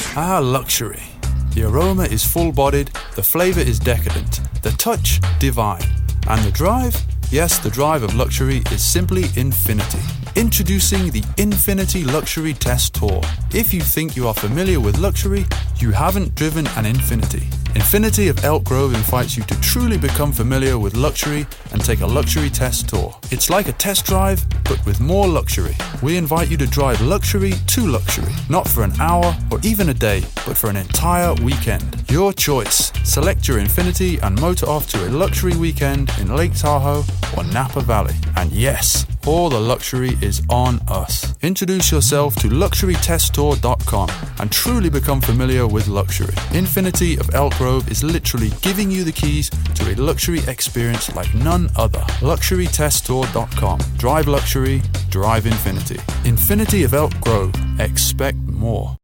Luxury. The aroma is full-bodied, the flavour is decadent, the touch divine, and the drive? Yes, the drive of luxury is simply infinity. Introducing the Infinity Luxury Test Tour. If you think you are familiar with luxury, you haven't driven an Infinity. Infinity of Elk Grove invites you to truly become familiar with luxury and take a luxury test tour. It's like a test drive, but with more luxury. We invite you to drive luxury to luxury, not for an hour or even a day, but for an entire weekend. Your choice. Select your Infinity and motor off to a luxury weekend in Lake Tahoe or Napa Valley. And yes, all the luxury is on us. Introduce yourself to luxurytesttour.com and truly become familiar with luxury. Infinity of Elk Grove is literally giving you the keys to a luxury experience like none other. luxurytesttour.com. Drive luxury, drive infinity. Infinity of Elk Grove. Expect more.